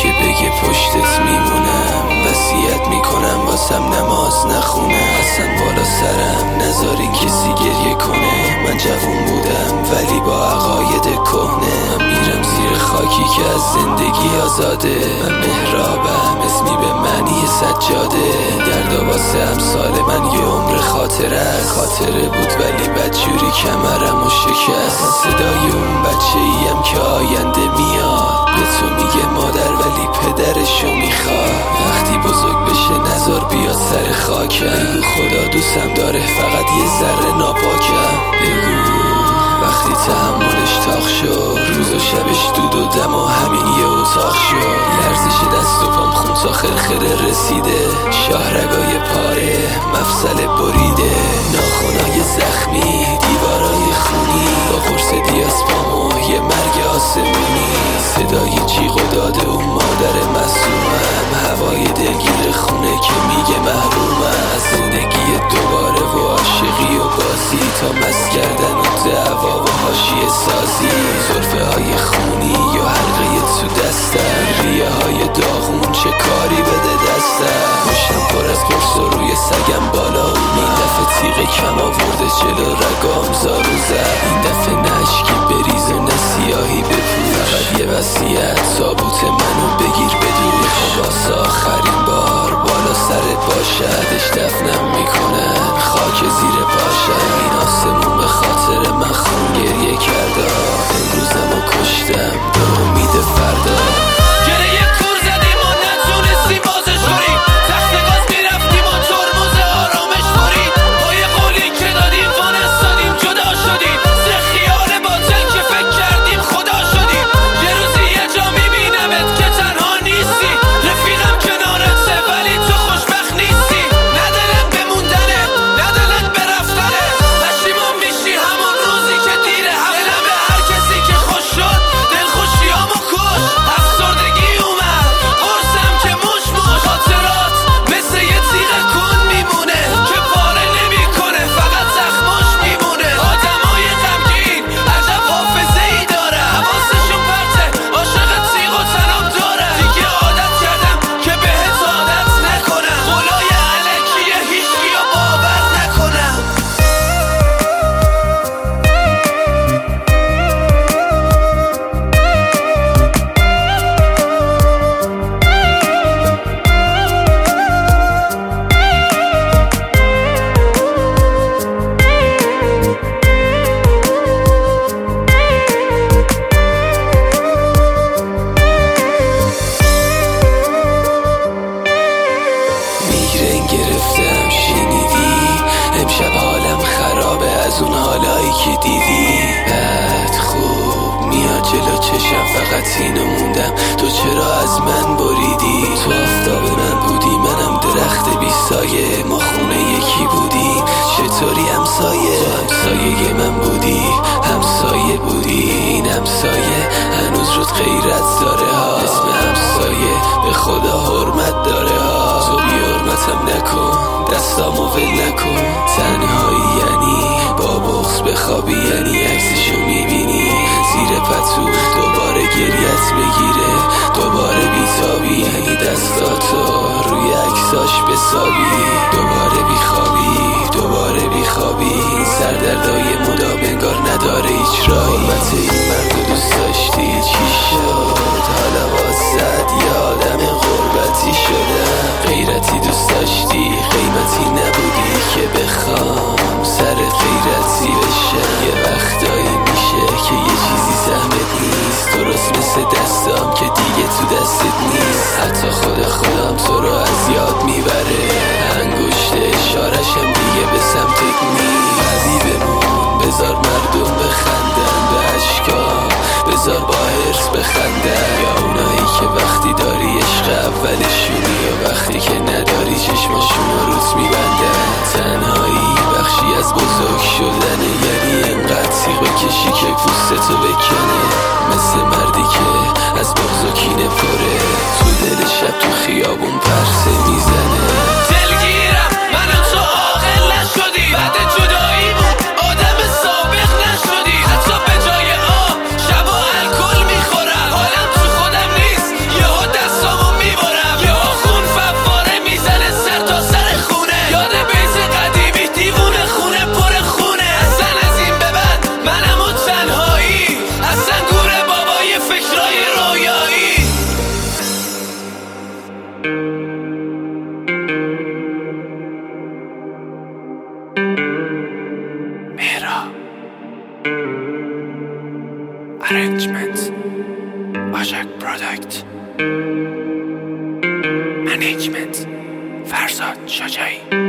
که بگه پشتت میمونم، وصیت میکنم واسم نماز نخونم. اصلا بالا سرم نذارین کسی گریه کنه. من جوون بودم ولی با عقاید کهنه. من میرم زیر خاکی که از زندگی آزاده. من محرابم اسمی به معنی سجاده. دردا واسه امثال من یه عمر خاطره است. خاطره بود ولی بدجوری کمرم و شکست. صدای اون بچه ایم که آینده میاد به تو میگه مادر ولی پدرشو میخواد. وقتی بزرگ بشه نذار بیاد سر خاکم. بگو خدا دوستم داره فقط یه ذره ناپاکم. بگو وقتی تحملش تاق شد، روز و شبش دود و دم و همین یه اتاق شد. لرزش دست و پام خون تا خرخره رسیده. شاهرگای پاره مفصل بریده. ناخنای زخمی دیوارای خونی با قرص دیاسپام و یه مرگ آسمونی. صدای جیغ و داد اون مادر معصومم. هوای دلگیر خونه که میگه محرومم از زندگی دوباره و عاشقی و بازی تا مست کردن و دعوا و حاشیه سازی. زلفه های خونی یا حلقه تو دستم. ریه های داغون چه کاری بده دستم. پشتم پر از قرص و روی سگم بالا اومد. این دفعه تیغ کم آورده جلو رگام زارو زد. این دفعه نشکی بریز و نسیاهی بپوش. فقط یه وصیت تابوت منو بگیر بدوش. واسه آخرین بار بالا سرت باشدش دفنم میکنن خاک زیر پاشم. این آسمون به خاطر من خون گریه کرده. امروزم و کشتم به امید فردا. گره کور زدیم و نتونستیم بازش کنیم. تخت گاز میرفتیم و ترمز آرامش برید. با یه قولی که دادیم وانستادیم جدا شدیم. سه خیال باطل که فکر کردیم خدا شدیم. یه روزی یه جا میبینمت که تنها نیستی. رفیقم کنارته ولی تو خوشبخت نیستی. نه دلت بموندنه نه دلت برفتنه. پشیمون میشی همون روزی که دیره. دلم به هر کسی که خوش شد دل خوشیامو کش. افسردگی اومد قرصم که موش موش. خاطرات مثل یه تیغ کن میمونه که پاره نمیکنه فقط زخماش میمونه. آدمای غمگین عجب حافظه ای داره. حواسشون پرته عاشق تیغ و تناب داره. دیگه عادت کردم که بهت عادت نکنم. قولای علکیه هیچکیو باور نکنم. میگرن گرفتم شنیدی. امشب حالم خرابه از اون حالایی که دیدی. بد خوب میاد جلو چشم فقط اینو موندم تو چرا از من بریدی. تو آفتاب من بودی منم درخت بی سایه. ما خونه یکی بودیم چطوری همسایه. تو همسایه من بودی همسایه بودی. این همسایه هنوز رود غیرت داره ها. اسم همسایه به خدا حرمت داره ها. تو بی حرمتم نکن دستامو ول نکن. تنهایی یعنی با بغض بخوابی. یعنی عکسشو میبینی زیر پتو دوباره گریت بگیره. دوباره بیتابی یعنی دستاتو روی عکساش بسابی. دوباره بیخوابی دوباره بیخوابی. این سردردای مدام انگار نداره هیچ راهی. حرمت این مردو دوست داشتی چی شد؟ حالا واسد یادم غربتی شدم. غیرتی دوست داشتی قیمتی نبودی که بخوام سر غیرتی بشم. یه وقتایی میشه که یه چیزی زحمت نیست. درست مثل دستام که دیگه تو دستت نیست. حتی خودم تو رو از یاد میبره. انگشت اشارشم دیگه به سمتت نیست. حبیبمون بذار مردم بخندن به اشکام. بذار با حرص بخندن یا اونایی منیجمنت فرزاد شجاعی.